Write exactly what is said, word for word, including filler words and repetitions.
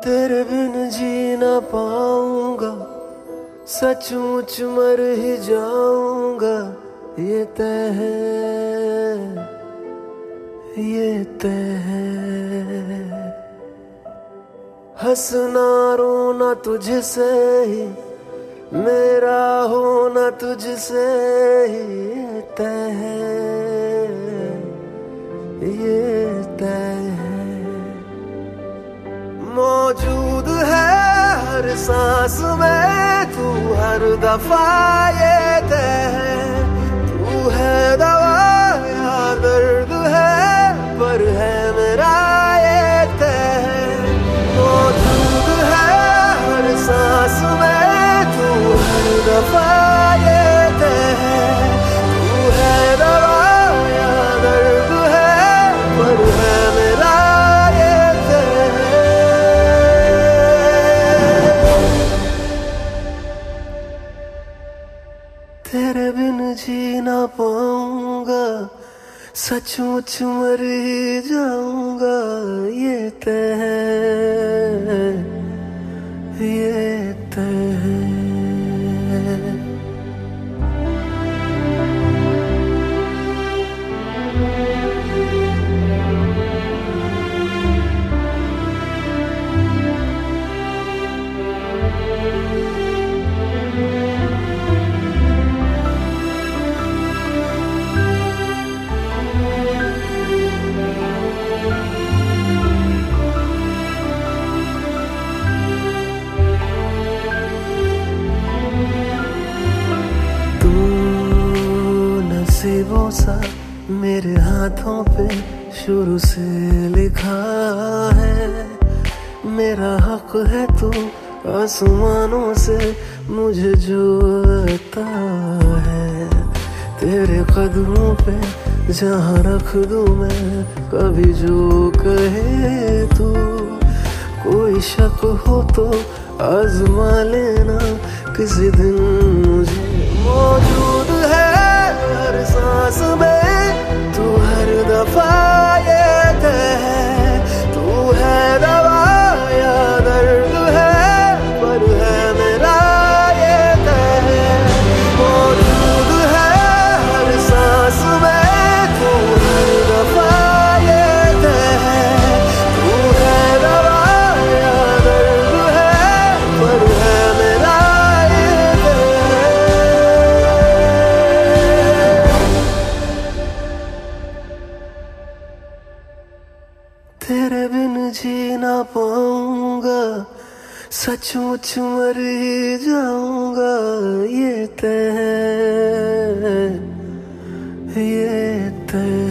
तेरे बिन जी ना पाऊंगा, सचमुच मर ही जाऊंगा, ये तय है, ये तय है। हंसना रोना तुझसे ही, मेरा होना तुझसे ही, ये तय है, ये तय है। मौजूद है हर सांस में तू, हर दफा ये तय है। तू है दवा या दर्द है, पर है मेरा ये तय है। मौजूद है हर सांस में तू, हर दफा ये तय है। तू है दवा या दर्द है, पर है मेरा ये तय है। तेरे बिन जी ना पाऊंगा, सचमुच मर ही जाऊंगा, ये तय है, ये तय है। नसीबों सा मेरे हाथों पे शुरू से लिखा है, मेरा हक है तू आसमानों से मुझे जो आता है। तेरे कदमों पे जहाँ रख दूँ मैं कभी जो कहे तू, कोई शक हो तो आजमा लेना किसी दिन मुझे। मौजूद है हर सांस में तू, हर दफा ये तय है। तू है दवा या दर्द है, पर है मेरा ये तय है। मौजूद है हर सांस में तू, हर दफा ये तय है। तू है दवा या दर्द है, पर है मेरा ये तय है। तेरे बिन जी ना पाऊंगा, सचमुच मर ही जाऊंगा, ये तय है, ये तय